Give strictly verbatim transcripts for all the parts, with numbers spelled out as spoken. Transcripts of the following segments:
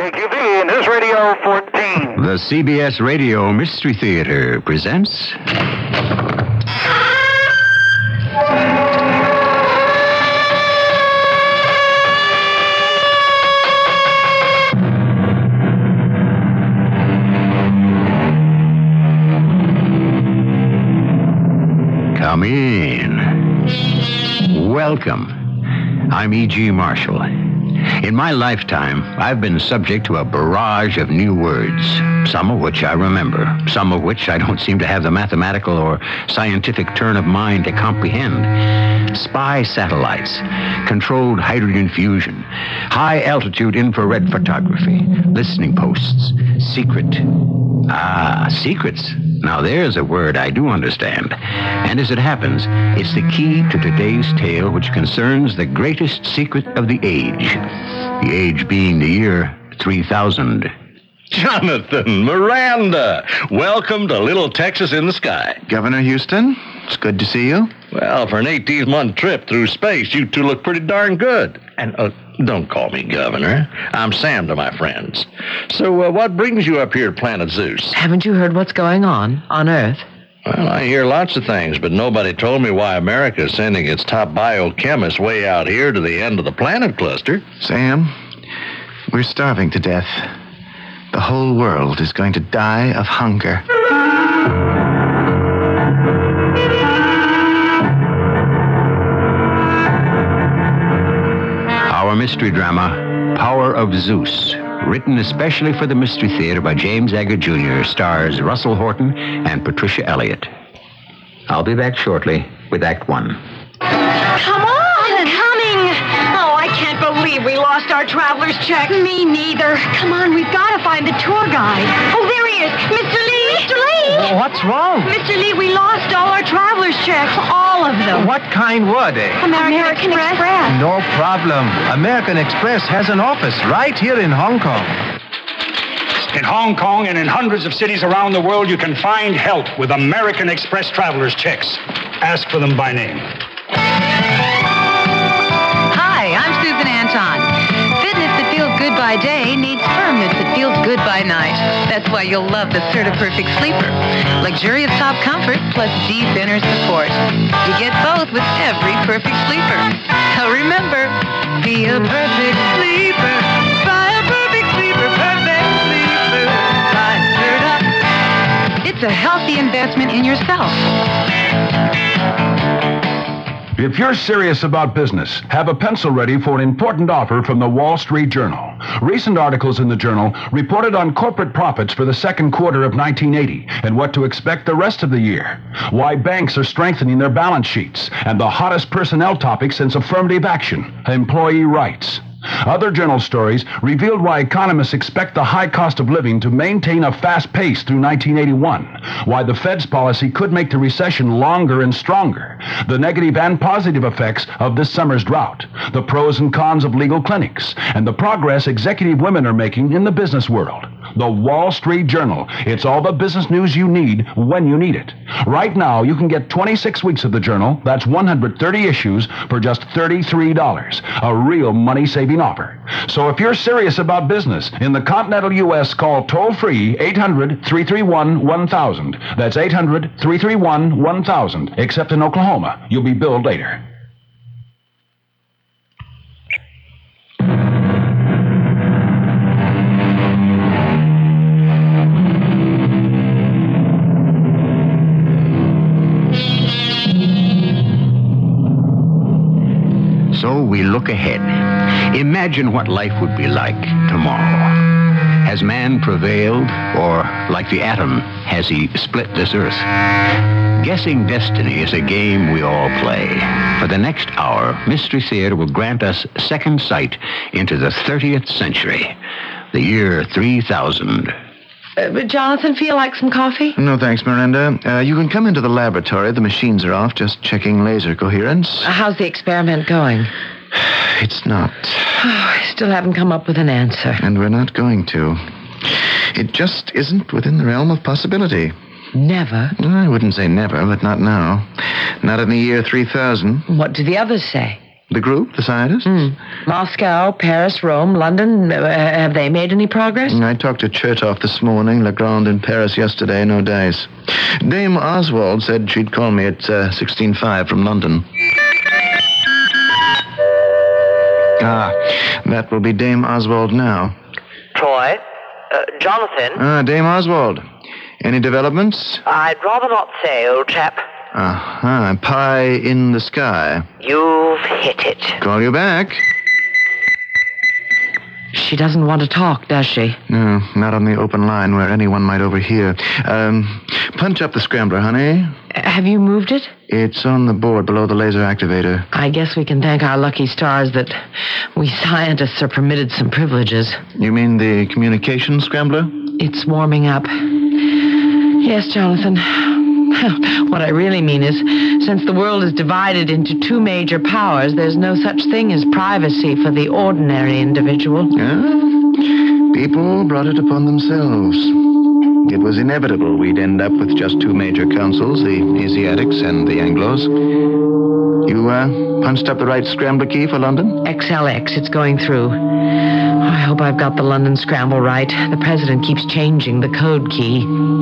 K Q B News Radio fourteen. The C B S Radio Mystery Theater presents... Come in. Welcome. I'm E G. Marshall. In my lifetime, I've been subject to a barrage of new words, some of which I remember, some of which I don't seem to have the mathematical or scientific turn of mind to comprehend. Spy satellites, controlled hydrogen fusion, high-altitude infrared photography, listening posts, secret. Ah, secrets. Now, there's a word I do understand. And as it happens, it's the key to today's tale, which concerns the greatest secret of the age. The age being the year three thousand. Jonathan, Miranda, welcome to Little Texas in the Sky. Governor Houston, it's good to see you. Well, for an eighteen-month trip through space, you two look pretty darn good. And uh, don't call me Governor. I'm Sam to my friends. So uh, what brings you up here to Planet Zeus? Haven't you heard what's going on on Earth? Well, I hear lots of things, but nobody told me why America is sending its top biochemists way out here to the end of the planet cluster. Sam, we're starving to death. The whole world is going to die of hunger. Our mystery drama, Power of Zeus, written especially for the Mystery Theater by James Agger Junior, stars Russell Horton and Patricia Elliott. I'll be back shortly with Act One. Come on! Coming! Oh, I can't believe we lost our traveler's check. Me neither. Come on, we've got to find the tour guide. Oh, there he is. Mister Lee! Mister Lee! What's wrong? Mister Lee, we lost all our traveler's checks. All of them. What kind were they? American, American Express. Express. No problem. American Express has an office right here in Hong Kong. In Hong Kong and in hundreds of cities around the world, you can find help with American Express traveler's checks. Ask for them by name. Hi, I'm Susan Anton. Fitness that feels good by day needs firmness that feels good by night. That's why you'll love the Certa-Perfect Sleeper. Luxurious top comfort plus deep inner support. You get both with every perfect sleeper. So remember, be a perfect sleeper. Buy a perfect sleeper, perfect sleeper. Buy Certa. It's a healthy investment in yourself. If you're serious about business, have a pencil ready for an important offer from the Wall Street Journal. Recent articles in the Journal reported on corporate profits for the second quarter of nineteen eighty and what to expect the rest of the year. Why banks are strengthening their balance sheets and the hottest personnel topic since affirmative action, employee rights. Other journal stories revealed why economists expect the high cost of living to maintain a fast pace through nineteen eighty-one, why the Fed's policy could make the recession longer and stronger, the negative and positive effects of this summer's drought, the pros and cons of legal clinics, and the progress executive women are making in the business world. The Wall Street Journal. It's all the business news you need when you need it. Right now, you can get twenty-six weeks of the Journal, that's one hundred thirty issues, for just thirty-three dollars. A real money-saving offer. So if you're serious about business in the continental U S, call toll-free eight hundred, three three one, one thousand. That's eight hundred, three three one, one thousand. Except in Oklahoma. You'll be billed later. So we look ahead. Imagine what life would be like tomorrow. Has man prevailed, or, like the atom, has he split this earth? Guessing destiny is a game we all play. For the next hour, Mystery Theater will grant us second sight into the thirtieth century, the year three thousand. Uh, Jonathan, feel like some coffee? No, thanks, Miranda. Uh, you can come into the laboratory. The machines are off, just checking laser coherence. Uh, how's the experiment going? It's not. Oh, I still haven't come up with an answer. And we're not going to. It just isn't within the realm of possibility. Never? I wouldn't say never, but not now. Not in the year three thousand. What do the others say? The group, the scientists? Mm. Moscow, Paris, Rome, London. Uh, have they made any progress? I talked to Chertoff this morning, Legrand in Paris yesterday, no dice. Dame Oswald said she'd call me at uh, sixteen five from London. Ah, that will be Dame Oswald now. Troy? Uh, Jonathan? Ah, Dame Oswald. Any developments? I'd rather not say, old chap. Uh-huh. Pie in the sky. You've hit it. Call you back. She doesn't want to talk, does she? No, not on the open line where anyone might overhear. Um, punch up the scrambler, honey. Uh, have you moved it? It's on the board below the laser activator. I guess we can thank our lucky stars that we scientists are permitted some privileges. You mean the communication scrambler? It's warming up. Yes, Jonathan. What I really mean is, since the world is divided into two major powers, there's no such thing as privacy for the ordinary individual. Yeah? People brought it upon themselves. It was inevitable we'd end up with just two major councils, the Asiatics and the Anglos. You, uh, punched up the right scrambler key for London? X L X, it's going through. I hope I've got the London scramble right. The president keeps changing the code key.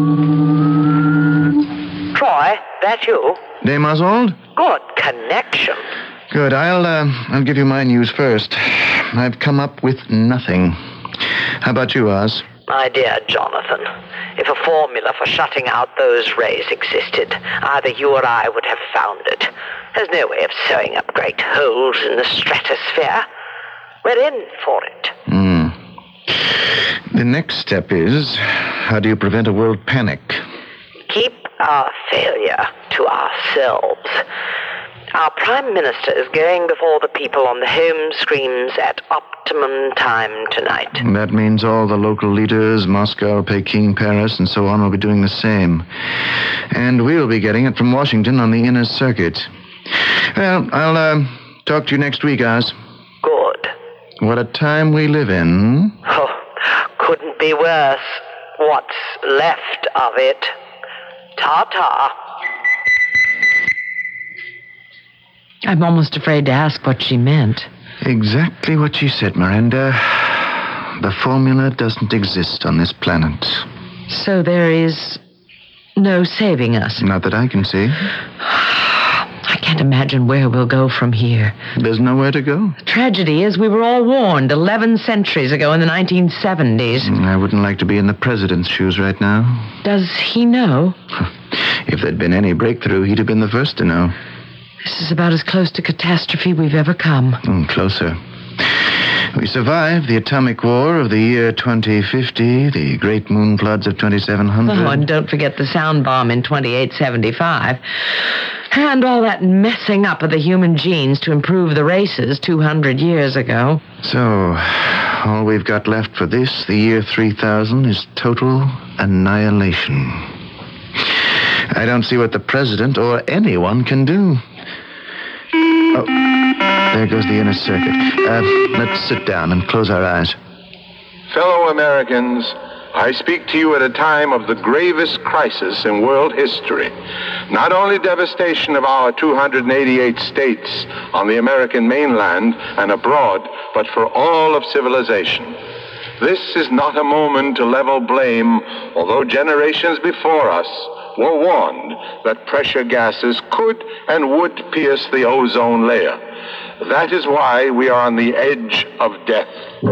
Troy, that you? Dame Oswald? Good connection. Good. I'll, uh, I'll give you my news first. I've come up with nothing. How about you, Oz? My dear Jonathan, if a formula for shutting out those rays existed, either you or I would have found it. There's no way of sewing up great holes in the stratosphere. We're in for it. Hmm. The next step is, how do you prevent a world panic? Keep our failure to ourselves. Our Prime Minister is going before the people on the home screens at optimum time tonight. That means all the local leaders, Moscow, Peking, Paris, and so on, will be doing the same. And we'll be getting it from Washington on the inner circuit. Well, I'll uh, talk to you next week, Oz. Good. What a time we live in. Oh, couldn't be worse. What's left of it. Ta-ta. I'm almost afraid to ask what she meant. Exactly what she said, Miranda. The formula doesn't exist on this planet. So there is no saving us? Not that I can see. I can't imagine where we'll go from here. There's nowhere to go. The tragedy is we were all warned eleven centuries ago in the nineteen seventies. I wouldn't like to be in the president's shoes right now. Does he know? If there'd been any breakthrough, he'd have been the first to know. This is about as close to catastrophe we've ever come. Mm, closer. We survived the atomic war of the year twenty fifty, the great moon floods of twenty-seven hundred. Oh, and don't forget the sound bomb in twenty-eight seventy-five. And all that messing up of the human genes to improve the races two hundred years ago. So, all we've got left for this, the year three thousand, is total annihilation. I don't see what the president or anyone can do. Oh, there goes the inner circuit. Uh, let's sit down and close our eyes. Fellow Americans, I speak to you at a time of the gravest crisis in world history. Not only devastation of our two hundred eighty-eight states on the American mainland and abroad, but for all of civilization. This is not a moment to level blame, although generations before us were warned that pressure gases could and would pierce the ozone layer. That is why we are on the edge of death.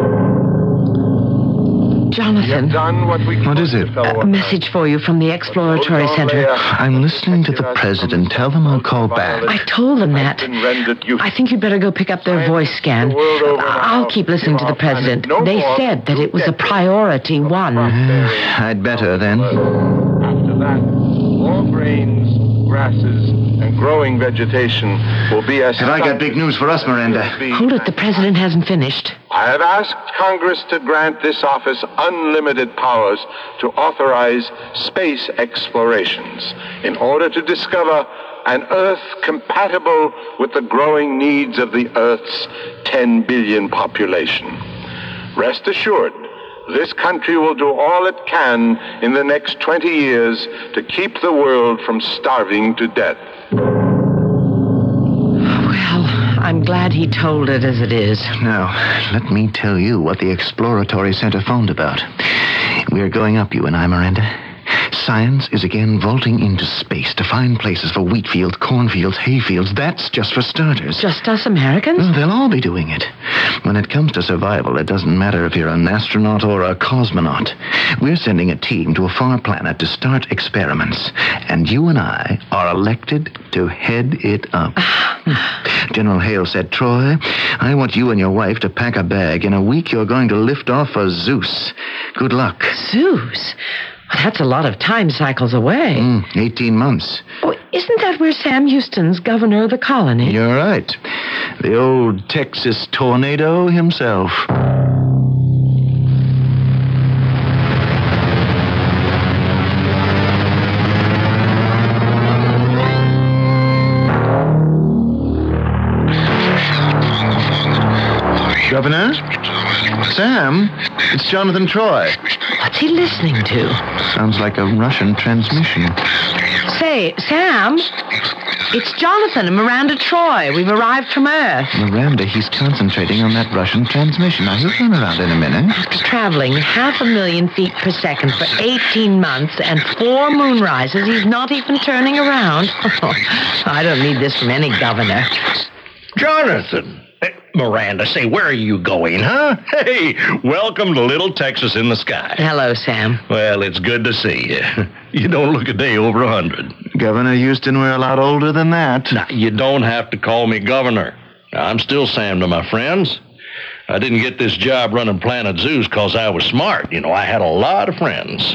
Jonathan. Done what, we what is it? A message for you from the Exploratory Center. I'm listening to the president. Tell them I'll call back. I told them that. I think you'd better go pick up their voice scan. I'll keep listening to the president. They said that it was a priority one. Uh, I'd better, then. After that, more grains, grasses, and growing vegetation will be as... Have I got big news for us, Miranda? Hold it, the president hasn't finished. I have asked Congress to grant this office unlimited powers to authorize space explorations in order to discover an Earth compatible with the growing needs of the Earth's ten billion population. Rest assured, this country will do all it can in the next twenty years to keep the world from starving to death. Well, I'm glad he told it as it is. Now, let me tell you what the Exploratory Center phoned about. We're going up, you and I, Miranda. Science is again vaulting into space to find places for wheat fields, cornfields, hayfields. That's just for starters. Just us Americans? Well, they'll all be doing it. When it comes to survival, it doesn't matter if you're an astronaut or a cosmonaut. We're sending a team to a far planet to start experiments. And you and I are elected to head it up. General Hale said, Troy, I want you and your wife to pack a bag. In a week, you're going to lift off for Zeus. Good luck. Zeus? Well, that's a lot of time cycles away. Mm, eighteen months. Oh, isn't that where Sam Houston's governor of the colony? You're right. The old Texas tornado himself. Governor? Sam? It's Jonathan Troy. What's he listening to? Sounds like a Russian transmission. Say, Sam, it's Jonathan and Miranda Troy. We've arrived from Earth. Miranda, he's concentrating on that Russian transmission. Now, he'll turn around in a minute. After traveling half a million feet per second for eighteen months and four moonrises, he's not even turning around. I don't need this from any governor. Jonathan! Hey, Miranda, say, where are you going, huh? Hey, welcome to Little Texas in the Sky. Hello, Sam. Well, it's good to see you. You don't look a day over a hundred. Governor Houston, we're a lot older than that. Now, you don't have to call me governor. I'm still Sam to my friends. I didn't get this job running Planet Zeus because I was smart. You know, I had a lot of friends.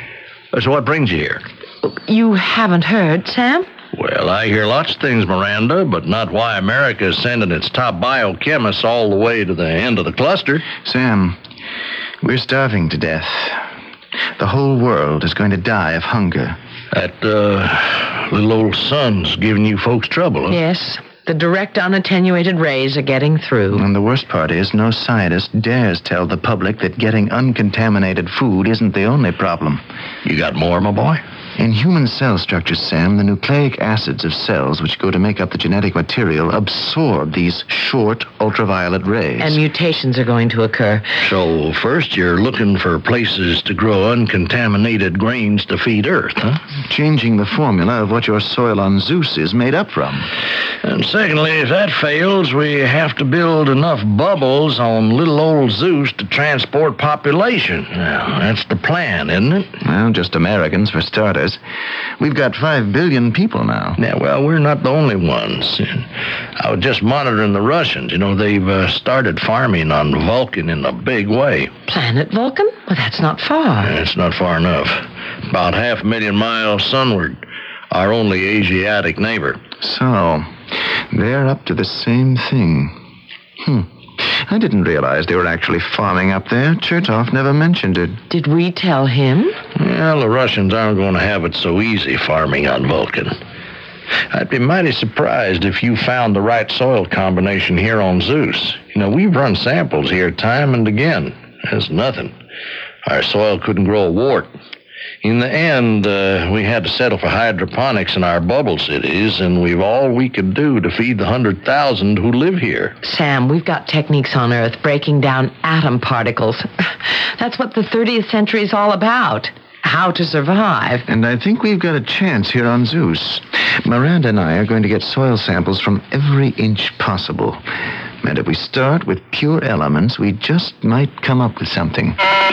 So what brings you here? You haven't heard, Sam? Well, I hear lots of things, Miranda, but not why America is sending its top biochemists all the way to the end of the cluster. Sam, we're starving to death. The whole world is going to die of hunger. That, uh, little old sun's giving you folks trouble, huh? Yes. The direct unattenuated rays are getting through. And the worst part is no scientist dares tell the public that getting uncontaminated food isn't the only problem. You got more, my boy? In human cell structures, Sam, the nucleic acids of cells which go to make up the genetic material absorb these short ultraviolet rays. And mutations are going to occur. So first you're looking for places to grow uncontaminated grains to feed Earth, huh? Changing the formula of what your soil on Zeus is made up from. And secondly, if that fails, we have to build enough bubbles on little old Zeus to transport population. Now, that's the plan, isn't it? Well, just Americans for starters. We've got five billion people now. Yeah, well, we're not the only ones. I was just monitoring the Russians. You know, they've uh, started farming on Vulcan in a big way. Planet Vulcan? Well, that's not far. Yeah, it's not far enough. About half a million miles sunward. Our only Asiatic neighbor. So, they're up to the same thing. Hmm. I didn't realize they were actually farming up there. Chertoff never mentioned it. Did we tell him? Well, the Russians aren't going to have it so easy farming on Vulcan. I'd be mighty surprised if you found the right soil combination here on Zeus. You know, we've run samples here time and again. There's nothing. Our soil couldn't grow a wart. In the end, uh, we had to settle for hydroponics in our bubble cities, and we've all we could do to feed the hundred thousand who live here. Sam, we've got techniques on Earth breaking down atom particles. That's what the thirtieth century is all about. How to survive. And I think we've got a chance here on Zeus. Miranda and I are going to get soil samples from every inch possible. And if we start with pure elements, we just might come up with something.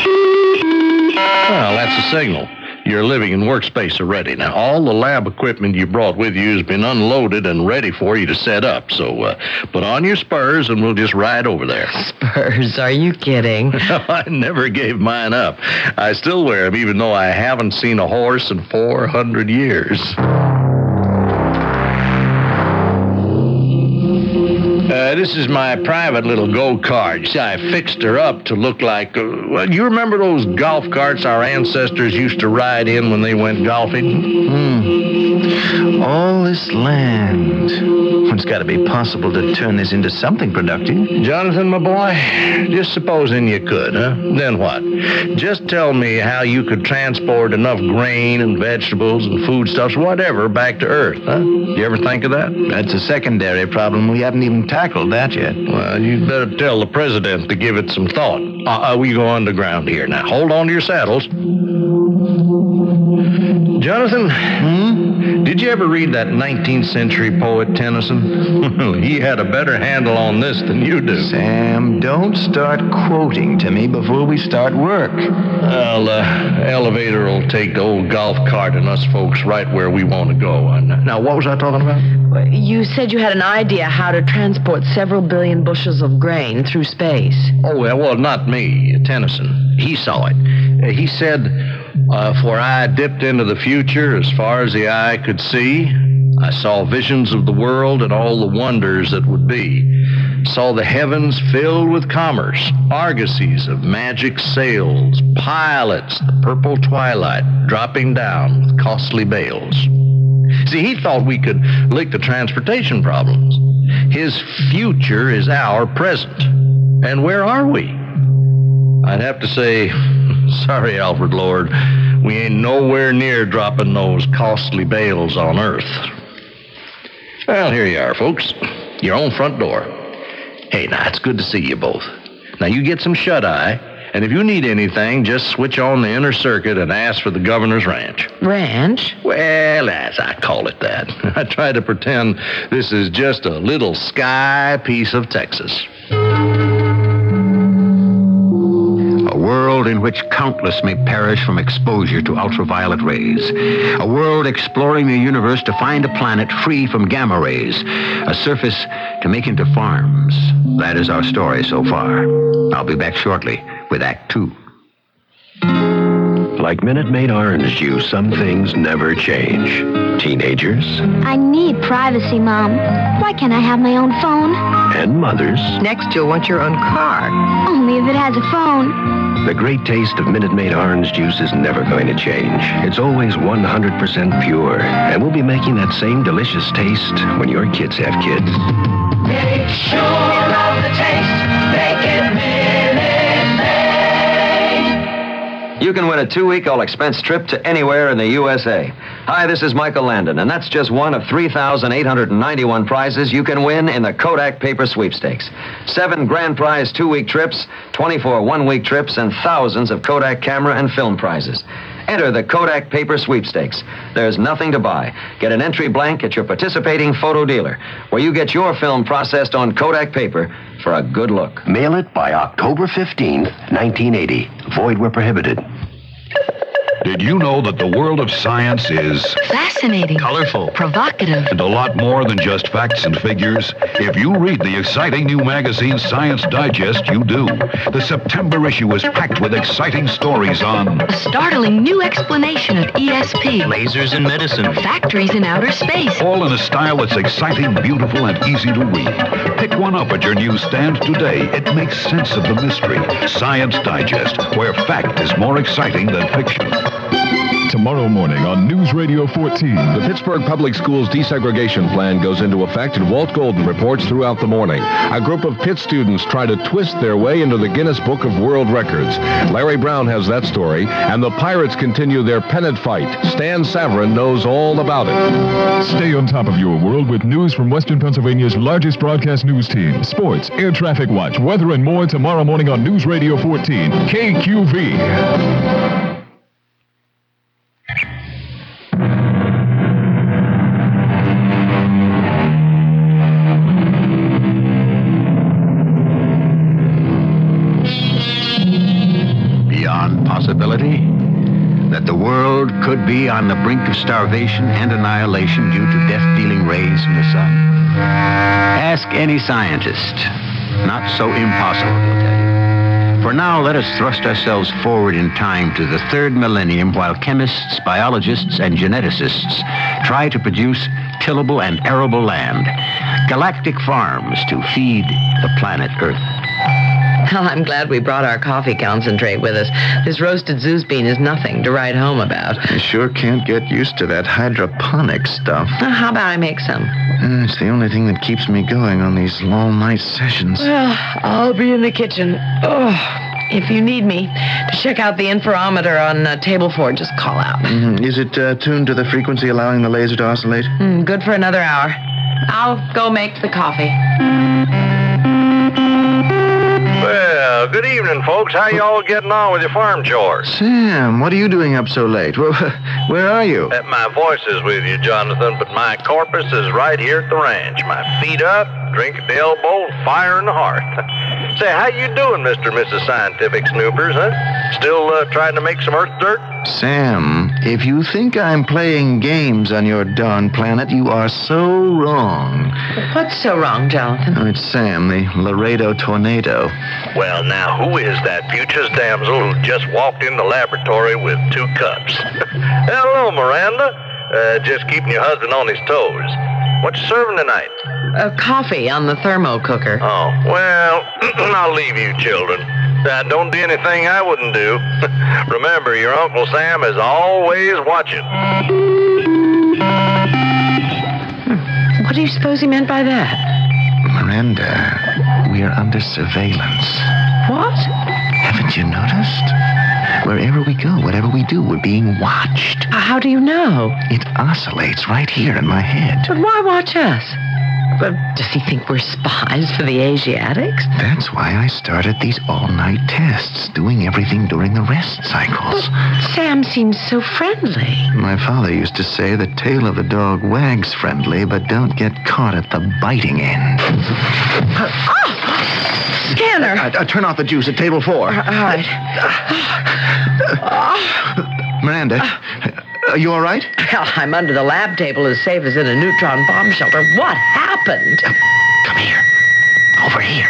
Well, that's a signal. Your living and workspace are ready. Now, all the lab equipment you brought with you has been unloaded and ready for you to set up. So uh, put on your spurs and we'll just ride over there. Spurs? Are you kidding? I never gave mine up. I still wear them, even though I haven't seen a horse in four hundred years. Uh, this this is my private little go-kart. See, I fixed her up to look like, uh, well, you remember those golf carts our ancestors used to ride in when they went golfing? Hmm. All this land. It's got to be possible to turn this into something productive. Jonathan, my boy, just supposing you could, huh? Then what? Just tell me how you could transport enough grain and vegetables and foodstuffs, whatever, back to Earth, huh? You ever think of that? That's a secondary problem. We haven't even tackled that yet. Well, you'd better tell the president to give it some thought. Uh, we go underground here now. Hold on to your saddles. Jonathan, hmm? Did you ever read that nineteenth century poet Tennyson? He had a better handle on this than you do. Sam, don't start quoting to me before we start work. Well, uh, elevator will take the old golf cart and us folks right where we want to go. Now, what was I talking about? You said you had an idea how to transport several billion bushels of grain through space. Oh, well, well not me, Tennyson. He saw it. Uh, he said, uh, for I dipped into the future as far as the eye could see. I saw visions of the world and all the wonders that would be. Saw the heavens filled with commerce, argosies of magic sails, pilots, the purple twilight dropping down with costly bales. See, he thought we could lick the transportation problems. His future is our present. And where are we? I'd have to say, sorry, Alfred Lord, we ain't nowhere near dropping those costly bales on Earth. Well, here you are, folks. Your own front door. Hey, now, it's good to see you both. Now, you get some shut-eye, and if you need anything, just switch on the inner circuit and ask for the governor's ranch. Ranch? Well, as I call it that. I try to pretend this is just a little sky piece of Texas. A world in which countless may perish from exposure to ultraviolet rays. A world exploring the universe to find a planet free from gamma rays. A surface to make into farms. That is our story so far. I'll be back shortly with Act Two. Like Minute Maid orange juice, some things never change. Teenagers I need privacy, Mom. Why can't I have my own phone? and mothers. Next, you'll want your own car. Only if it has a phone. The great taste of Minute Maid orange juice is never going to change. It's always one hundred percent pure, and we'll be making that same delicious taste when your kids have kids. Make sure of the taste. Make it Minute Maid. You can win a two-week all-expense trip to anywhere in the U S A. Hi, this is Michael Landon, and that's just one of three thousand eight hundred ninety-one prizes you can win in the Kodak Paper Sweepstakes. Seven grand prize two-week trips, twenty-four one-week trips, and thousands of Kodak camera and film prizes. Enter the Kodak Paper Sweepstakes. There's nothing to buy. Get an entry blank at your participating photo dealer, where you get your film processed on Kodak paper for a good look. Mail it by October fifteenth, nineteen eighty. Void where prohibited. Did you know that the world of science is Fascinating. colorful, Provocative. and a lot more than just facts and figures? If you read the exciting new magazine Science Digest, you do. The September issue is packed with exciting stories on A startling new explanation of E S P. lasers in medicine, Factories in outer space. all in a style that's exciting, beautiful, and easy to read. Pick one up at your newsstand today. It makes sense of the mystery. Science Digest, where fact is more exciting than fiction. Tomorrow morning on News Radio fourteen. The Pittsburgh Public Schools desegregation plan goes into effect, and Walt Golden reports throughout the morning. A group of Pitt students try to twist their way into the Guinness Book of World Records. Larry Brown has that story, and the Pirates continue their pennant fight. Stan Savarin knows all about it. Stay on top of your world with news from Western Pennsylvania's largest broadcast news team. Sports, air traffic watch, weather, and more tomorrow morning on News Radio fourteen. K Q V. Possibility that the world could be on the brink of starvation and annihilation due to death-dealing rays from the sun? Ask any scientist. Not so impossible, he'll tell you. For now, let us thrust ourselves forward in time to the third millennium while chemists, biologists, and geneticists try to produce tillable and arable land, galactic farms to feed the planet Earth. Well, I'm glad we brought our coffee concentrate with us. This roasted Zeus bean is nothing to write home about. I sure can't get used to that hydroponic stuff. Well, how about I make some? Uh, it's the only thing that keeps me going on these all-night sessions. Well, I'll be in the kitchen. Oh, if you need me to check out the interferometer on uh, table four, just call out. Mm-hmm. Is it uh, tuned to the frequency allowing the laser to oscillate? Mm, good for another hour. I'll go make the coffee. Well, good evening, folks. How y'all getting on with your farm chores? Sam, what are you doing up so late? Where, where are you? Uh, my voice is with you, Jonathan, but my corpus is right here at the ranch. My feet up, drink at the elbow, fire in the hearth. Say, how you doing, Mister and Missus Scientific Snoopers, huh? Still uh, trying to make some earth dirt? Sam, if you think I'm playing games on your darn planet, you are so wrong. What's so wrong, Jonathan? Oh, it's Sam, the Laredo tornado. Well, now, who is that beauteous damsel who just walked in the laboratory with two cups? Hello, Miranda. Uh, just keeping your husband on his toes. What you serving tonight? Uh, coffee on the thermo cooker. Oh, well, I'll leave you children. Uh, don't do anything I wouldn't do. Remember, your Uncle Sam is always watching. Hmm. What do you suppose he meant by that? Miranda, we are under surveillance. What? Haven't you noticed? Wherever we go, whatever we do, we're being watched. Uh, how do you know? It oscillates right here in my head. But why watch us? But does he think we're spies for the Asiatics? That's why I started these all-night tests, doing everything during the rest cycles. But Sam seems so friendly. My father used to say the tail of a dog wags friendly, but don't get caught at the biting end. Uh, oh! Scanner! Uh, uh, turn off the juice at table four. Uh, all right. Uh, Miranda, are you all right? Well, I'm under the lab table as safe as in a neutron bomb shelter. What happened? Come here. Over here.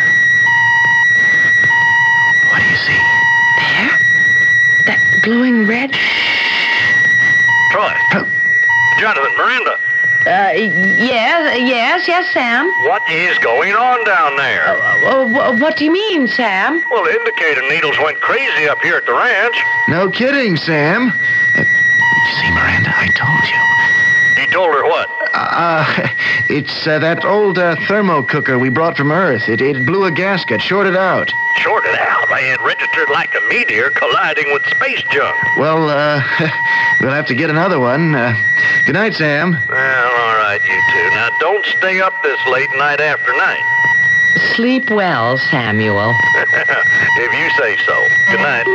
What do you see? There? That glowing red? Troy. Oh. Jonathan, Miranda. Uh, yes, yes, yes, Sam. What is going on down there? Uh, uh, what do you mean, Sam? Well, the indicator needles went crazy up here at the ranch. No kidding, Sam. Uh, you see, Miranda, I told you. You told her what? Uh, it's uh, that old uh, thermo cooker we brought from Earth. It, it blew a gasket, shorted out. Shorted out? It registered like a meteor colliding with space junk. Well, uh, we'll have to get another one. Uh, good night, Sam. Well, all right, you two. Now, don't stay up this late night after night. Sleep well, Samuel. If you say so. Good night.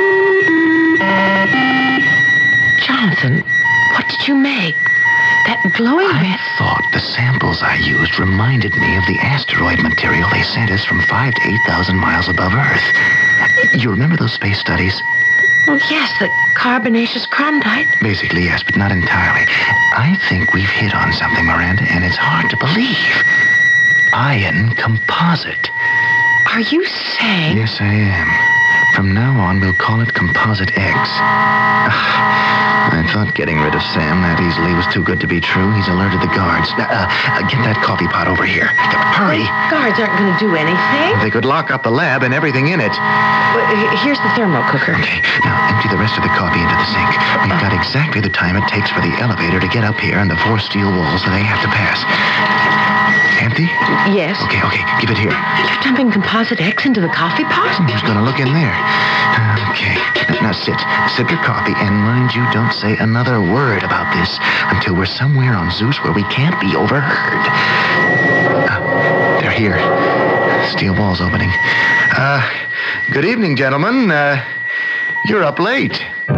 Jonathan, what did you make? That glowing I red... thought the samples I used reminded me of the asteroid material they sent us from five to eight thousand miles above Earth. You remember those space studies? Well, yes, the carbonaceous crondite. Basically, yes, but not entirely. I think we've hit on something, Miranda, and it's hard to believe. Iron composite. Are you saying... Yes, I am. From now on, we'll call it Composite X. I thought getting rid of Sam that easily was too good to be true. He's alerted the guards. Uh, uh, get that coffee pot over here. Hurry. The guards aren't going to do anything. They could lock up the lab and everything in it. Well, here's the thermo cooker. Okay, now empty the rest of the coffee into the sink. We've got exactly the time it takes for the elevator to get up here and the four steel walls that they have to pass. Empty? Yes. Okay, okay, give it here. You're dumping Composite X into the coffee pot? Who's going to look in there? Okay, now sit. Sip your coffee, and mind you, don't say another word about this until we're somewhere on Zeus where we can't be overheard. Uh, they're here. Steel walls opening. Uh, good evening, gentlemen. Uh, you're up late.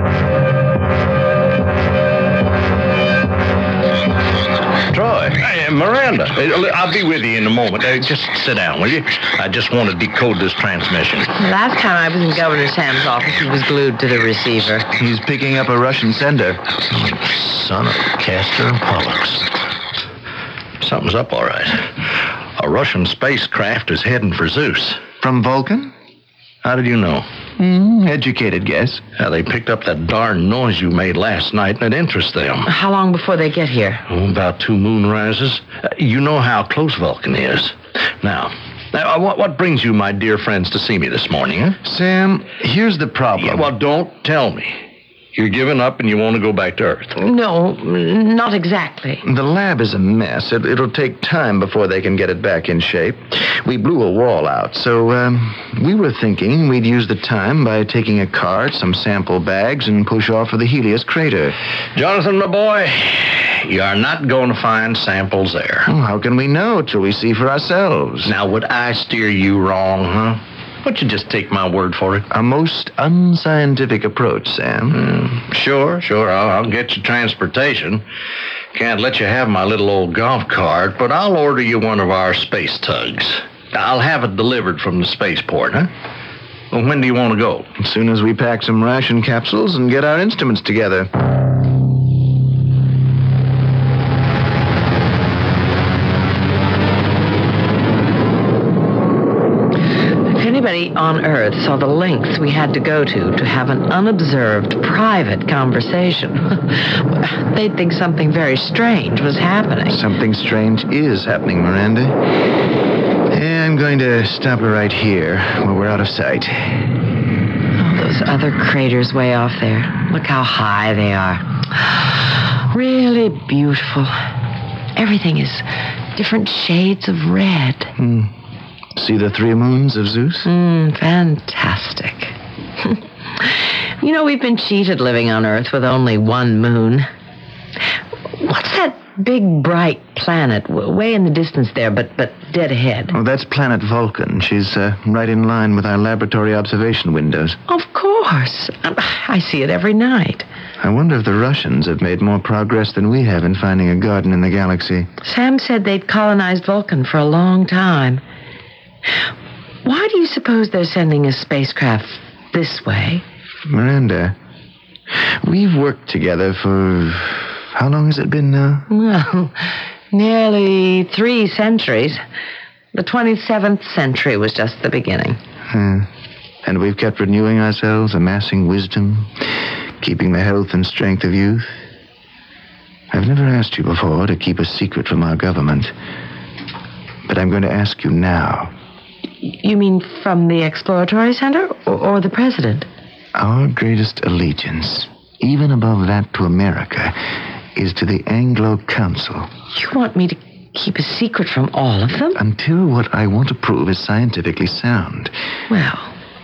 Troy. Hey, Miranda. I'll be with you in a moment. Uh, just sit down, will you? I just want to decode this transmission. Last time I was in Governor Sam's office, he was glued to the receiver. He's picking up a Russian sender. Son of Castor and Pollux. Something's up, all right. A Russian spacecraft is heading for Zeus. From Vulcan? How did you know? Mm, educated guess. Yeah, they picked up that darn noise you made last night, and it interests them. How long before they get here? Oh, about two moon rises. Uh, you know how close Vulcan is. Now, now what, what brings you, my dear friends, to see me this morning, huh? Sam, here's the problem. Yeah, well, don't tell me. You're giving up and you want to go back to Earth. No, not exactly. The lab is a mess. It, it'll take time before they can get it back in shape. We blew a wall out, so um, we were thinking we'd use the time by taking a cart, some sample bags, and push off for the Helios crater. Jonathan, my boy, you are not going to find samples there. Oh, how can we know till we see for ourselves? Now, would I steer you wrong, huh? Why don't you just take my word for it? A most unscientific approach, Sam. Mm, sure, sure. I'll, I'll get you transportation. Can't let you have my little old golf cart, but I'll order you one of our space tugs. I'll have it delivered from the spaceport, huh? Well, when do you want to go? As soon as we pack some ration capsules and get our instruments together. Anybody on Earth saw the lengths we had to go to to have an unobserved, private conversation. They'd think something very strange was happening. Something strange is happening, Miranda. Yeah, I'm going to stop her right here, where we're out of sight. Oh, those other craters way off there. Look how high they are. Really beautiful. Everything is different shades of red. Hmm. See the three moons of Zeus? Mm, fantastic. You know, we've been cheated living on Earth with only one moon. What's that big, bright planet way in the distance there, but, but dead ahead? Oh, that's planet Vulcan. She's uh, right in line with our laboratory observation windows. Of course. I see it every night. I wonder if the Russians have made more progress than we have in finding a garden in the galaxy. Sam said they'd colonized Vulcan for a long time. Why do you suppose they're sending a spacecraft this way? Miranda, we've worked together for... how long has it been now? Well, nearly three centuries. The twenty-seventh century was just the beginning. Uh, and we've kept renewing ourselves, amassing wisdom, keeping the health and strength of youth. I've never asked you before to keep a secret from our government. But I'm going to ask you now. You mean from the Exploratory Center or, or the President? Our greatest allegiance, even above that to America, is to the Anglo Council. You want me to keep a secret from all of them? Until what I want to prove is scientifically sound. Well,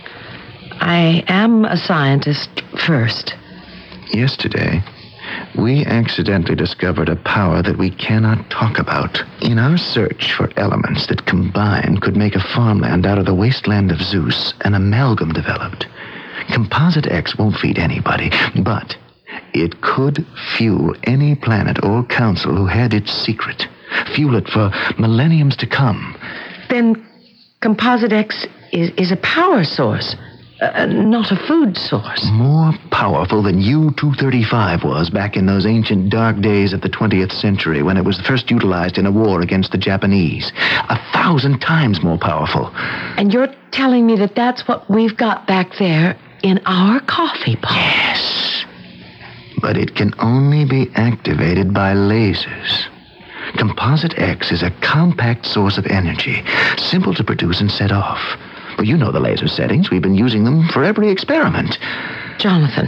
I am a scientist first. Yesterday, we accidentally discovered a power that we cannot talk about. In our search for elements that combined could make a farmland out of the wasteland of Zeus, an amalgam developed. Composite X won't feed anybody, but it could fuel any planet or council who had its secret. Fuel it for millenniums to come. Then Composite X is, is a power source. Uh, not a food source. More powerful than U two thirty-five was back in those ancient dark days of the twentieth century when it was first utilized in a war against the Japanese. A thousand times more powerful. And you're telling me that that's what we've got back there in our coffee pot? Yes. But it can only be activated by lasers. Composite X is a compact source of energy, simple to produce and set off. Well, you know the laser settings. We've been using them for every experiment. Jonathan,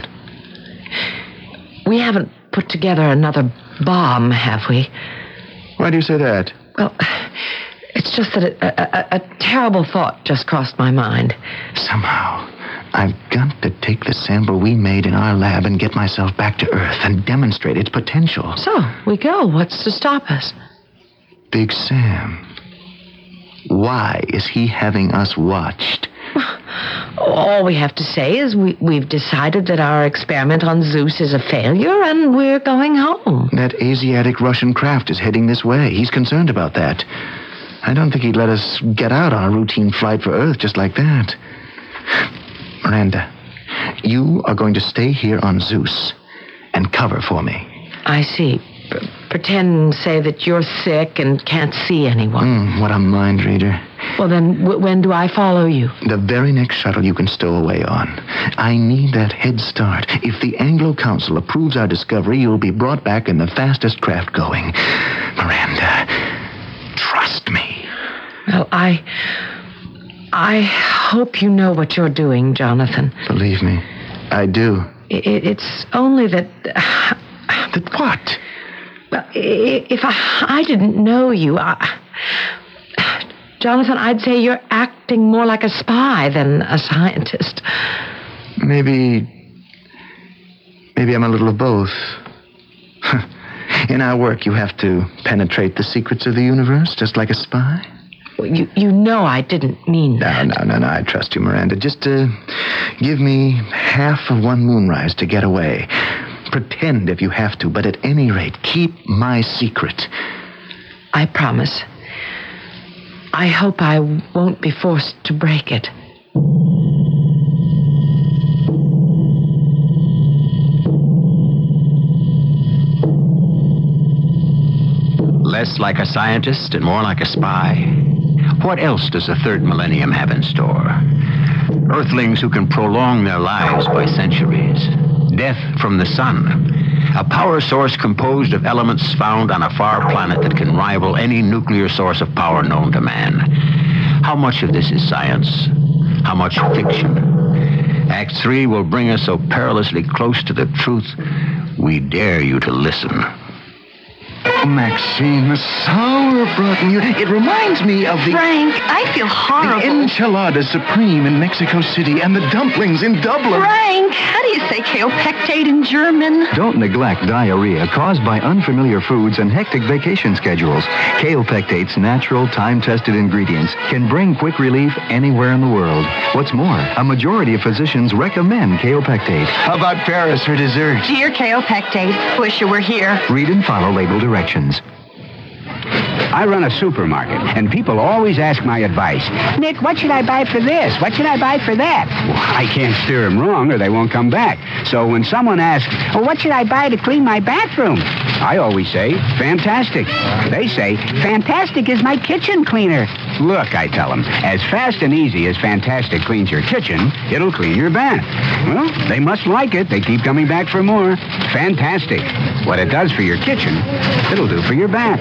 we haven't put together another bomb, have we? Why do you say that? Well, it's just that a, a, a terrible thought just crossed my mind. Somehow, I've got to take the sample we made in our lab and get myself back to Earth and demonstrate its potential. So, we go. What's to stop us? Big Sam. Why is he having us watched? All we have to say is we, we've decided that our experiment on Zeus is a failure and we're going home. That Asiatic Russian craft is heading this way. He's concerned about that. I don't think he'd let us get out on a routine flight for Earth just like that. Miranda, you are going to stay here on Zeus and cover for me. I see. P- pretend, say, that you're sick and can't see anyone. Mm, what a mind reader. Well, then, w- when do I follow you? The very next shuttle you can stow away on. I need that head start. If the Anglo Council approves our discovery, you'll be brought back in the fastest craft going. Miranda, trust me. Well, I... I hope you know what you're doing, Jonathan. Believe me, I do. It, it's only that... That what? Well, if I, I didn't know you, I... Jonathan, I'd say you're acting more like a spy than a scientist. Maybe... Maybe I'm a little of both. In our work, you have to penetrate the secrets of the universe, just like a spy. Well, you, you know I didn't mean that. No, no, no, no, I trust you, Miranda. Just uh, give me half of one moonrise to get away. Pretend if you have to, but at any rate, keep my secret. I promise. I hope I won't be forced to break it. Less like a scientist and more like a spy. What else does the third millennium have in store? Earthlings who can prolong their lives by centuries. Death from the sun. A power source composed of elements found on a far planet that can rival any nuclear source of power known to man. How much of this is science? How much fiction? Act three will bring us so perilously close to the truth, we dare you to listen. Maxine, the sauerbraten. You, it reminds me of the... Frank, I feel horrible. The enchilada supreme in Mexico City and the dumplings in Dublin. Frank, how do you say kaopectate in German? Don't neglect diarrhea caused by unfamiliar foods and hectic vacation schedules. Kaopectate's natural, time-tested ingredients can bring quick relief anywhere in the world. What's more, a majority of physicians recommend kaopectate. How about Paris for dessert? Dear kaopectate, wish you were here. Read and follow label directions. I run a supermarket, and people always ask my advice. Nick, what should I buy for this? What should I buy for that? Well, I can't steer them wrong, or they won't come back. So when someone asks, well, what should I buy to clean my bathroom? I always say, fantastic. They say, fantastic is my kitchen cleaner. Look, I tell them, as fast and easy as Fantastic cleans your kitchen, it'll clean your bath. Well, they must like it. They keep coming back for more. Fantastic. What it does for your kitchen, it'll do for your bath.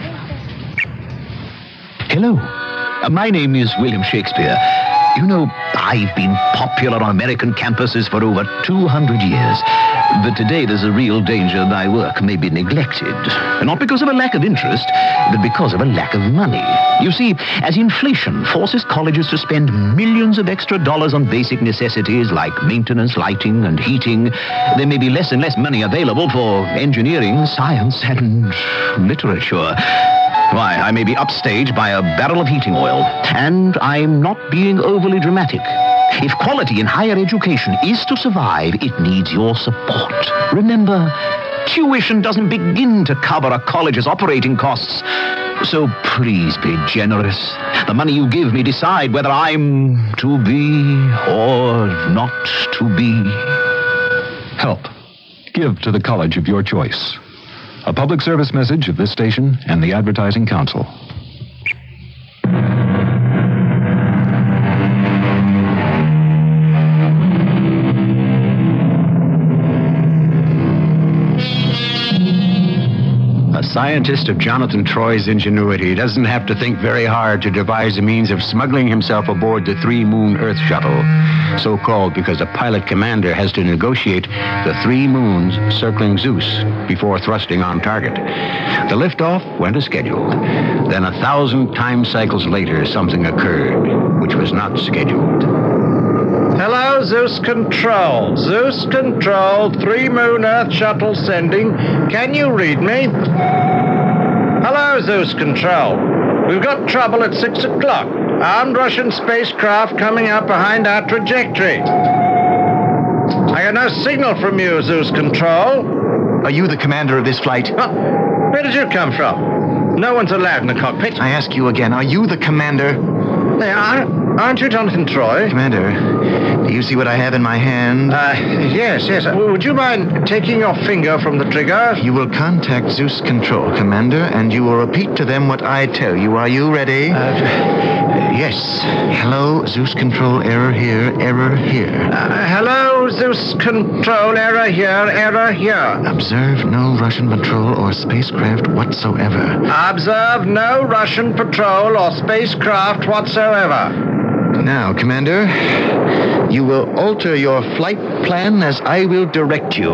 Hello. Uh, my name is William Shakespeare. You know, I've been popular on American campuses for over two hundred years. But today there's a real danger my work may be neglected. Not because of a lack of interest, but because of a lack of money. You see, as inflation forces colleges to spend millions of extra dollars on basic necessities like maintenance, lighting, and heating, there may be less and less money available for engineering, science, and literature. Why, I may be upstaged by a barrel of heating oil, and I'm not being overly dramatic. If quality in higher education is to survive, it needs your support. Remember, tuition doesn't begin to cover a college's operating costs. So please be generous. The money you give me decide whether I'm to be or not to be. Help. Give to the college of your choice. A public service message of this station and the Advertising Council. A scientist of Jonathan Troy's ingenuity doesn't have to think very hard to devise a means of smuggling himself aboard the Three Moon Earth Shuttle, so called because a pilot commander has to negotiate the three moons circling Zeus before thrusting on target. The liftoff went as scheduled. Then a thousand time cycles later, something occurred which was not scheduled. Hello, Zeus Control. Zeus Control, Three Moon Earth Shuttle sending. Can you read me? Hello, Zeus Control. We've got trouble at six o'clock. Armed Russian spacecraft coming up behind our trajectory. I got no signal from you, Zeus Control. Are you the commander of this flight? Huh? Where did you come from? No one's allowed in the cockpit. I ask you again, are you the commander? They are. Aren't you Jonathan Troy? Commander, do you see what I have in my hand? Uh, yes, yes. Uh, would you mind taking your finger from the trigger? You will contact Zeus Control, Commander, and you will repeat to them what I tell you. Are you ready? Uh, Yes. Hello, Zeus Control, error here, error here. Uh, hello, Zeus Control, error here, error here. Observe no Russian patrol or spacecraft whatsoever. Observe no Russian patrol or spacecraft whatsoever. Now, Commander, you will alter your flight plan as I will direct you.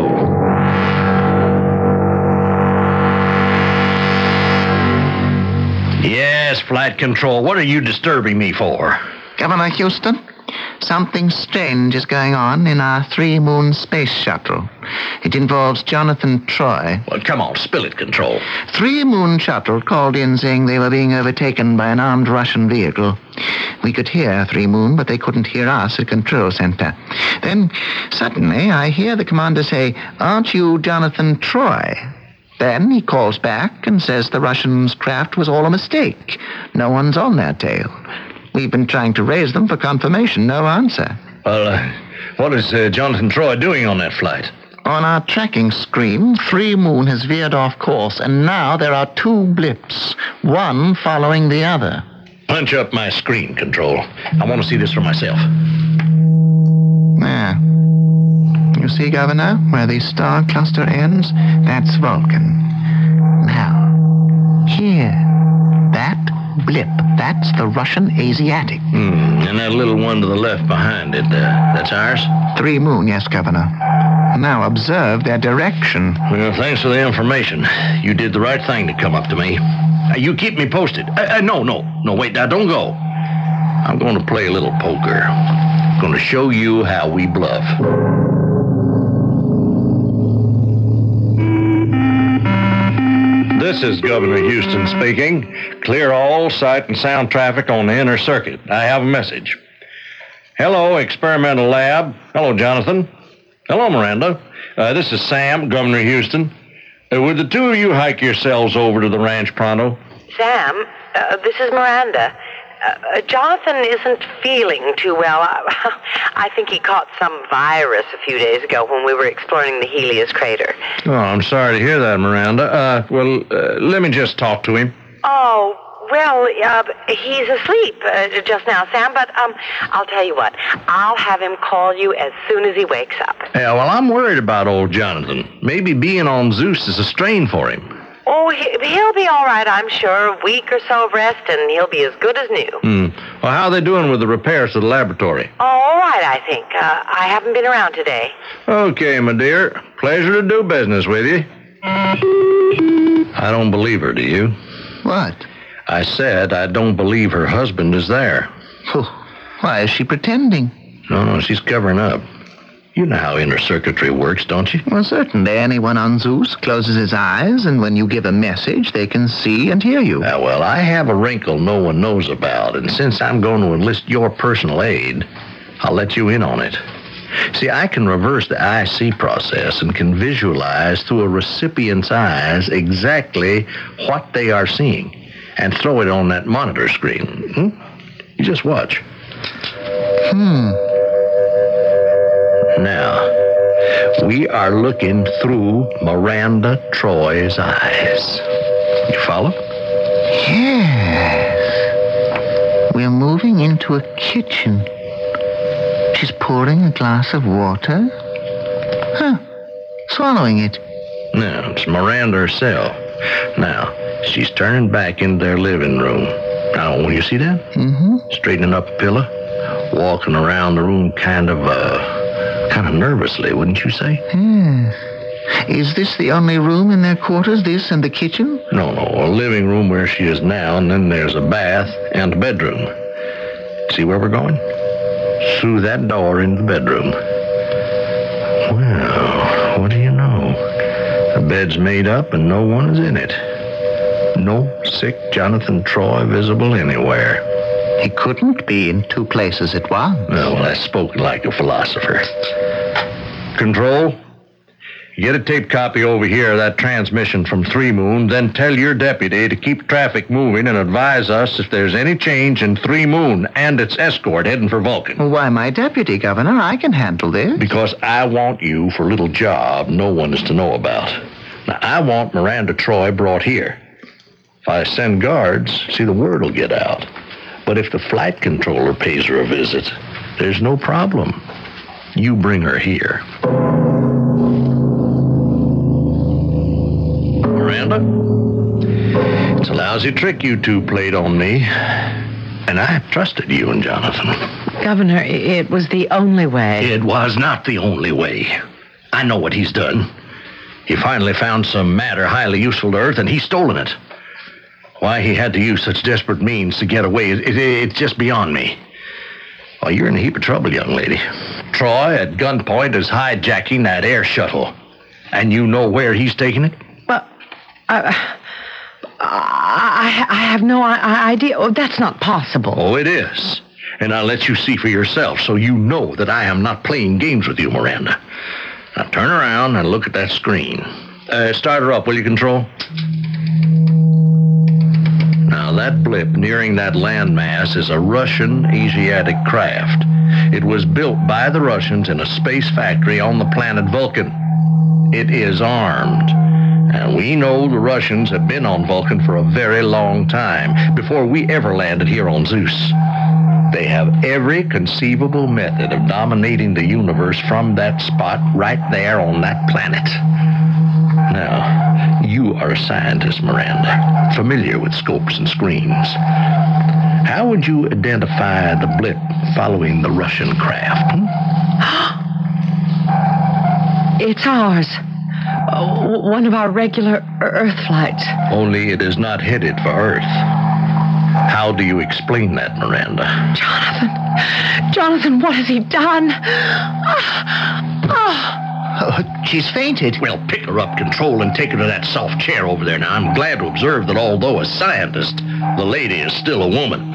Yes, Flight Control. What are you disturbing me for? Governor Houston, something strange is going on in our Three Moon Space Shuttle. It involves Jonathan Troy. Well, come on, spill it, Control. Three Moon Shuttle called in saying they were being overtaken by an armed Russian vehicle. We could hear Three Moon, but they couldn't hear us at Control Center. Then, suddenly, I hear the commander say, "Aren't you Jonathan Troy?" Then he calls back and says the Russians' craft was all a mistake. No one's on their tail. We've been trying to raise them for confirmation. No answer. Well, uh, what is uh, Jonathan Troy doing on that flight? On our tracking screen, Three Moon has veered off course, and now there are two blips, one following the other. Punch up my screen, Control. I want to see this for myself. There. You see, Governor, where the star cluster ends? That's Vulcan. Now, here, that blip, that's the Russian Asiatic. Hmm, and that little one to the left behind it, uh, that's ours? Three Moon, yes, Governor. Now observe their direction. Well, thanks for the information. You did the right thing to come up to me. Uh, you keep me posted. Uh, uh, no, no, no, wait, now don't go. I'm going to play a little poker. I'm going to show you how we bluff. This is Governor Houston speaking. Clear all sight and sound traffic on the inner circuit. I have a message. Hello, experimental lab. Hello, Jonathan. Hello, Miranda. Uh, this is Sam, Governor Houston. Uh, would the two of you hike yourselves over to the ranch pronto? Sam, uh, this is Miranda. Uh, Jonathan isn't feeling too well. I, I think he caught some virus a few days ago when we were exploring the Helios crater. Oh, I'm sorry to hear that, Miranda. Uh, well, uh, let me just talk to him. Oh, well, uh, he's asleep uh, just now, Sam, but um, I'll tell you what. I'll have him call you as soon as he wakes up. Yeah, well, I'm worried about old Jonathan. Maybe being on Zeus is a strain for him. Oh, he, he'll be all right, I'm sure. A week or so of rest, and he'll be as good as new. Hmm. Well, how are they doing with the repairs to the laboratory? Oh, all right, I think. Uh, I haven't been around today. Okay, my dear. Pleasure to do business with you. I don't believe her, do you? What? I said I don't believe her husband is there. Oh, why is she pretending? No, no, she's covering up. You know how inner circuitry works, don't you? Well, certainly. Anyone on Zeus closes his eyes, and when you give a message, they can see and hear you. Uh, well, I have a wrinkle no one knows about, and since I'm going to enlist your personal aid, I'll let you in on it. See, I can reverse the I C process and can visualize through a recipient's eyes exactly what they are seeing and throw it on that monitor screen. Hmm? You just watch. Hmm. Now, we are looking through Miranda Troy's eyes. You follow? Yes. We're moving into a kitchen. She's pouring a glass of water. Huh. Swallowing it. No, it's Miranda herself. Now, she's turning back into their living room. Now, will you see that? Mm-hmm. Straightening up a pillow. Walking around the room kind of, uh... kind of nervously, wouldn't you say? Yes. Is this the only room in their quarters, this and the kitchen? No, no, a living room where she is now, and then there's a bath and a bedroom. See where we're going? Through that door into the bedroom. Well, what do you know? The bed's made up and no one is in it. No sick Jonathan Troy visible anywhere. He couldn't be in two places at once. No, well, that's spoken like a philosopher. Control, get a tape copy over here of that transmission from Three Moon, then tell your deputy to keep traffic moving and advise us if there's any change in Three Moon and its escort heading for Vulcan. Well, why, my deputy, Governor? I can handle this. Because I want you for a little job no one is to know about. Now, I want Miranda Troy brought here. If I send guards, see, the word will get out. But if the flight controller pays her a visit, there's no problem. You bring her here. Miranda, it's a lousy trick you two played on me. And I trusted you and Jonathan. Governor, it was the only way. It was not the only way. I know what he's done. He finally found some matter highly useful to Earth, and he's stolen it. Why he had to use such desperate means to get away, it, it, it's just beyond me. Well, you're in a heap of trouble, young lady. Troy, at gunpoint, is hijacking that air shuttle. And you know where he's taking it? Well, I... I, I have no idea. Oh, that's not possible. Oh, it is. And I'll let you see for yourself so you know that I am not playing games with you, Miranda. Now turn around and look at that screen. Uh, start her up, will you, Control? Now, that blip nearing that landmass is a Russian Asiatic craft. It was built by the Russians in a space factory on the planet Vulcan. It is armed. And we know the Russians have been on Vulcan for a very long time, before we ever landed here on Zeus. They have every conceivable method of dominating the universe from that spot right there on that planet. Now, you are a scientist, Miranda, familiar with scopes and screens. How would you identify the blip following the Russian craft? Hmm? It's ours. Uh, one of our regular Earth flights. Only it is not headed for Earth. How do you explain that, Miranda? Jonathan. Jonathan, what has he done? Oh, oh. Oh, she's fainted. Well, pick her up, Control, and take her to that soft chair over there. Now, I'm glad to observe that although a scientist, the lady is still a woman.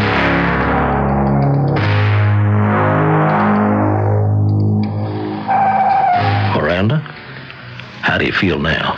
Miranda, how do you feel now?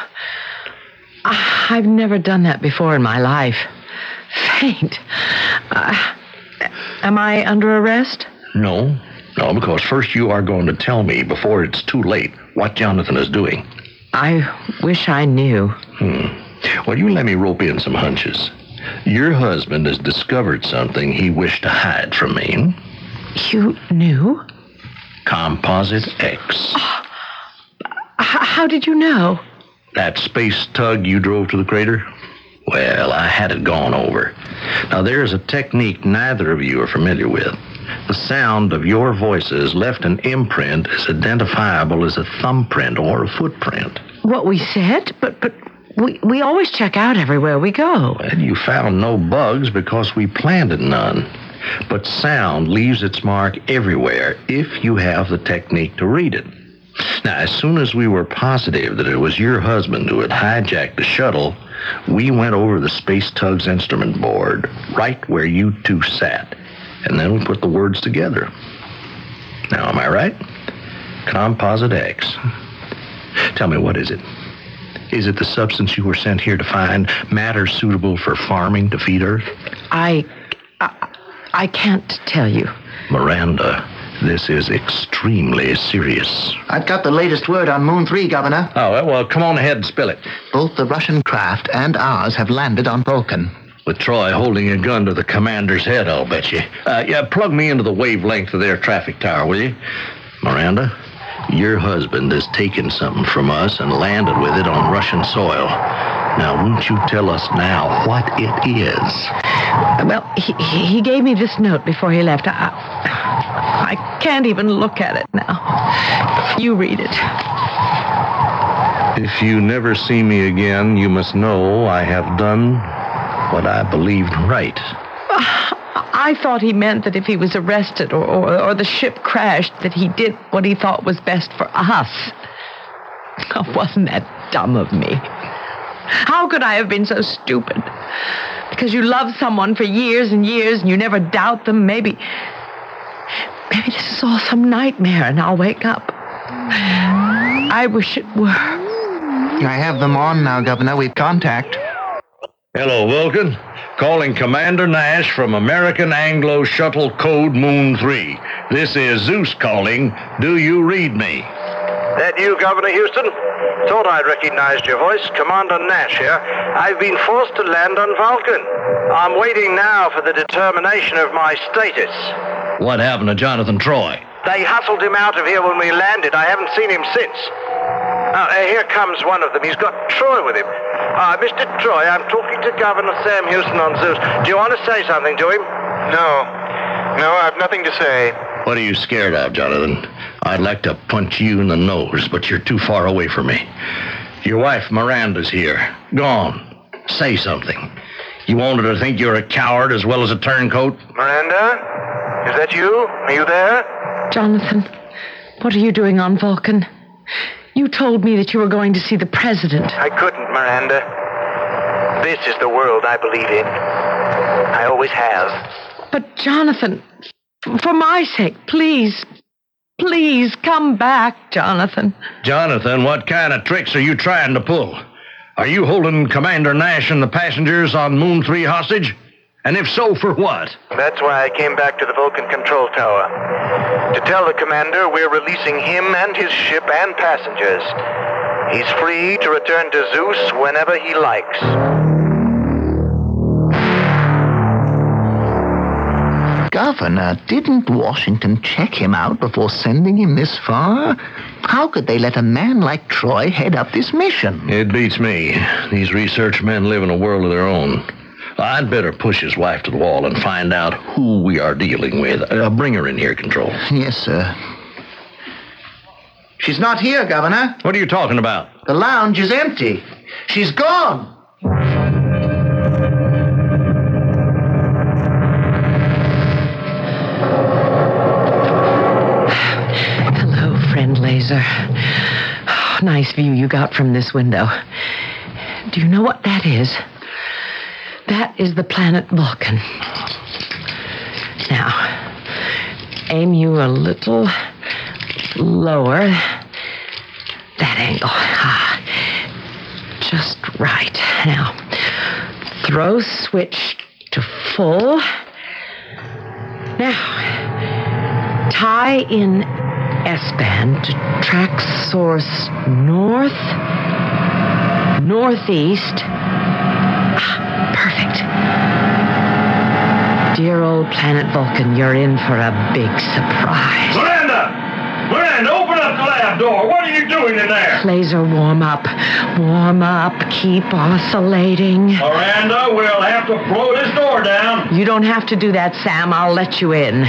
I've never done that before in my life. Faint. Uh, am I under arrest? No. No, because first you are going to tell me, before it's too late, what Jonathan is doing. I wish I knew. Hmm. Well, you let me rope in some hunches. Your husband has discovered something he wished to hide from me. You knew? Composite X. Oh, how did you know? That space tug you drove to the crater? Well, I had it gone over. Now, there's a technique neither of you are familiar with. The sound of your voices left an imprint as identifiable as a thumbprint or a footprint. What we said? But but we, we always check out everywhere we go. Well, you found no bugs because we planted none. But sound leaves its mark everywhere if you have the technique to read it. Now, as soon as we were positive that it was your husband who had hijacked the shuttle, we went over the space tug's instrument board, right where you two sat. And then we put the words together. Now, am I right? Composite X. Tell me, what is it? Is it the substance you were sent here to find, matter suitable for farming to feed Earth? I... I, I can't tell you. Miranda, this is extremely serious. I've got the latest word on Moon three, Governor. Oh, well, come on ahead and spill it. Both the Russian craft and ours have landed on Vulcan. With Troy holding a gun to the commander's head, I'll bet you. Uh, yeah, plug me into the wavelength of their traffic tower, will you? Miranda, your husband has taken something from us and landed with it on Russian soil. Now, won't you tell us now what it is? Well, he, he gave me this note before he left. I, I can't even look at it now. You read it. If you never see me again, you must know I have done what I believed right. I thought he meant that if he was arrested or, or, or the ship crashed, that he did what he thought was best for us. Oh, wasn't that dumb of me? How could I have been so stupid? Because you love someone for years and years and you never doubt them, maybe... Maybe this is all some nightmare and I'll wake up. I wish it were. I have them on now, Governor. We've contact. Hello, Vulcan. Calling Commander Nash from American Anglo Shuttle Code Moon three. This is Zeus calling. Do you read me? That you, Governor Houston? Thought I'd recognized your voice. Commander Nash here. I've been forced to land on Vulcan. I'm waiting now for the determination of my status. What happened to Jonathan Troy? They hustled him out of here when we landed. I haven't seen him since. Now, uh, here comes one of them. He's got Troy with him. Uh, Mister Troy, I'm talking to Governor Sam Houston on Zeus. Do you want to say something to him? No. No, I've nothing to say. What are you scared of, Jonathan? I'd like to punch you in the nose, but you're too far away from me. Your wife, Miranda's here. Gone. Say something. You wanted her to think you're a coward as well as a turncoat? Miranda? Is that you? Are you there? Jonathan, what are you doing on Vulcan? You told me that you were going to see the president. I couldn't, Miranda. This is the world I believe in. I always have. But, Jonathan, for my sake, please, please come back, Jonathan. Jonathan, what kind of tricks are you trying to pull? Are you holding Commander Nash and the passengers on Moon three hostage? And if so, for what? That's why I came back to the Vulcan control tower. To tell the commander we're releasing him and his ship and passengers. He's free to return to Zeus whenever he likes. Governor, didn't Washington check him out before sending him this far? How could they let a man like Troy head up this mission? It beats me. These research men live in a world of their own. I'd better push his wife to the wall and find out who we are dealing with. Uh, bring her in here, Control. Yes, sir. She's not here, Governor. What are you talking about? The lounge is empty. She's gone. Hello, friend Laser. Oh, nice view you got from this window. Do you know what that is? That is the planet Vulcan. Now, aim you a little lower. That angle. Ah, just right. Now, throw switch to full. Now, tie in S-band to track source north, northeast. Perfect. Dear old planet Vulcan, you're in for a big surprise. Miranda! Miranda, open up the lab door. What are you doing in there? Laser, warm up. Warm up. Keep oscillating. Miranda, we'll have to blow this door down. You don't have to do that, Sam. I'll let you in.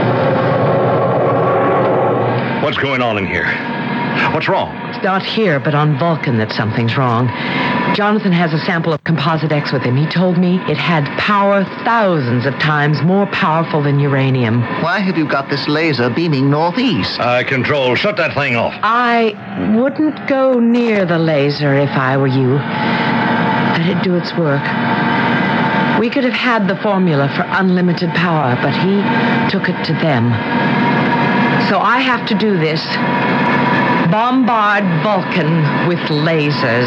What's going on in here? What's wrong? It's not here, but on Vulcan that something's wrong. Jonathan has a sample of Composite X with him. He told me it had power thousands of times more powerful than uranium. Why have you got this laser beaming northeast? Uh, Control, shut that thing off. I wouldn't go near the laser if I were you. Let it do its work. We could have had the formula for unlimited power, but he took it to them. So I have to do this. Bombard Vulcan with lasers.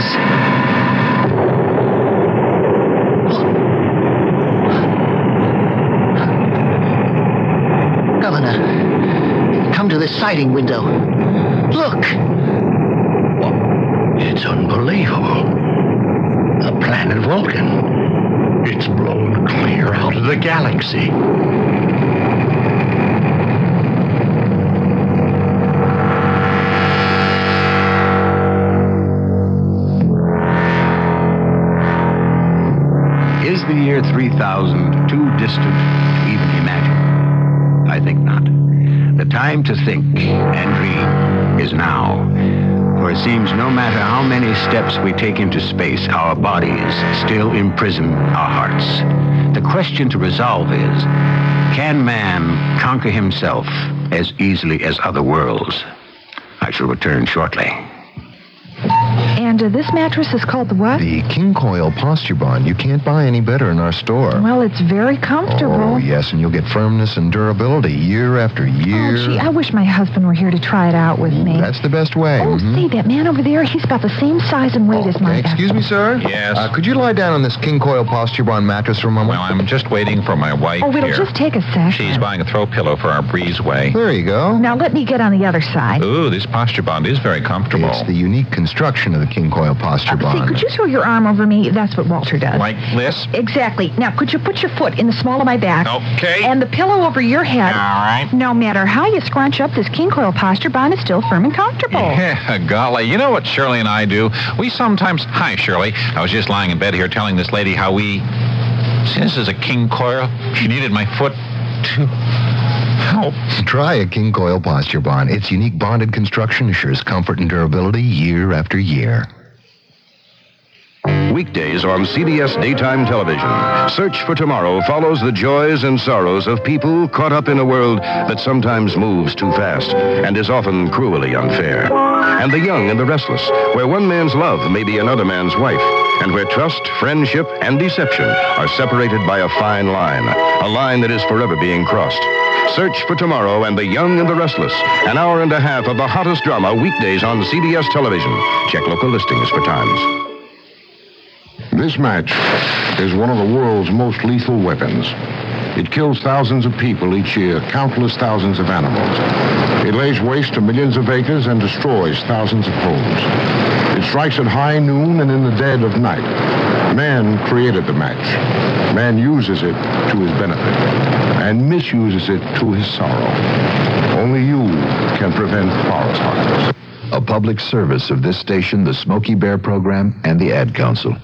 Governor, come to this sighting window. Look! What? It's unbelievable. The planet Vulcan. It's blown clear out of the galaxy. Is the year three thousand too distant to even imagine? I think not. The time to think and dream is now. For it seems no matter how many steps we take into space, our bodies still imprison our hearts. The question to resolve is, can man conquer himself as easily as other worlds? I shall return shortly. And uh, this mattress is called the what? The King Coil Posture Bond. You can't buy any better in our store. Well, it's very comfortable. Oh, yes, and you'll get firmness and durability year after year. Oh, gee, I wish my husband were here to try it out with me. That's the best way. Oh, Mhm. see, that man over there, he's about the same size and weight as my Okay, excuse me, sir? Yes? Uh, could you lie down on this King Coil Posture Bond mattress for a moment? Well, I'm just waiting for my wife Oh, it'll here. just take a second. She's buying a throw pillow for our breezeway. There you go. Now, let me get on the other side. Ooh, this posture bond is very comfortable. It's the unique construction of the King Coil Posture Uh, see, Bond. could you throw your arm over me? That's what Walter does. Like this? Exactly. Now, could you put your foot in the small of my back? Okay. And the pillow over your head. All right. No matter how you scrunch up, this King Coil Posture Bond is still firm and comfortable. Yeah, golly. You know what Shirley and I do? We sometimes... Hi, Shirley. I was just lying in bed here telling this lady how we... See, this is a King Coil. She needed my foot to... help. Try a King Coil Posture Bond. Its unique bonded construction assures comfort and durability year after year. Weekdays on C B S Daytime Television. Search for Tomorrow follows the joys and sorrows of people caught up in a world that sometimes moves too fast and is often cruelly unfair. And the young and the restless, where one man's love may be another man's wife, and where trust, friendship, and deception are separated by a fine line, a line that is forever being crossed. Search for Tomorrow and the Young and the Restless, an hour and a half of the hottest drama weekdays on C B S Television. Check local listings for times. This match is one of the world's most lethal weapons. It kills thousands of people each year, countless thousands of animals. It lays waste to millions of acres and destroys thousands of homes. It strikes at high noon and in the dead of night. Man created the match. Man uses it to his benefit and misuses it to his sorrow. Only you can prevent forest fires. A public service of this station, the Smokey Bear Program, and the Ad Council.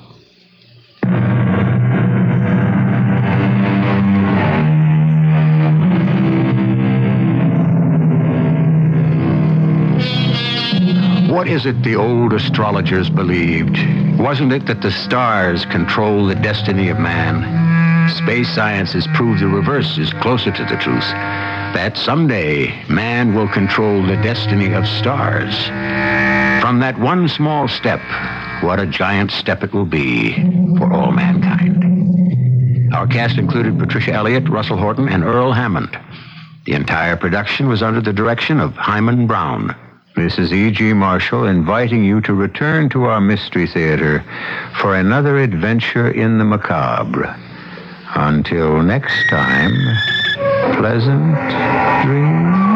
What is it the old astrologers believed? Wasn't it that the stars control the destiny of man? Space science has proved the reverse is closer to the truth. That someday man will control the destiny of stars. From that one small step, what a giant step it will be for all mankind. Our cast included Patricia Elliott, Russell Horton, and Earl Hammond. The entire production was under the direction of Hyman Brown. This is E G. Marshall inviting you to return to our Mystery Theater for another adventure in the macabre. Until next time, pleasant dreams.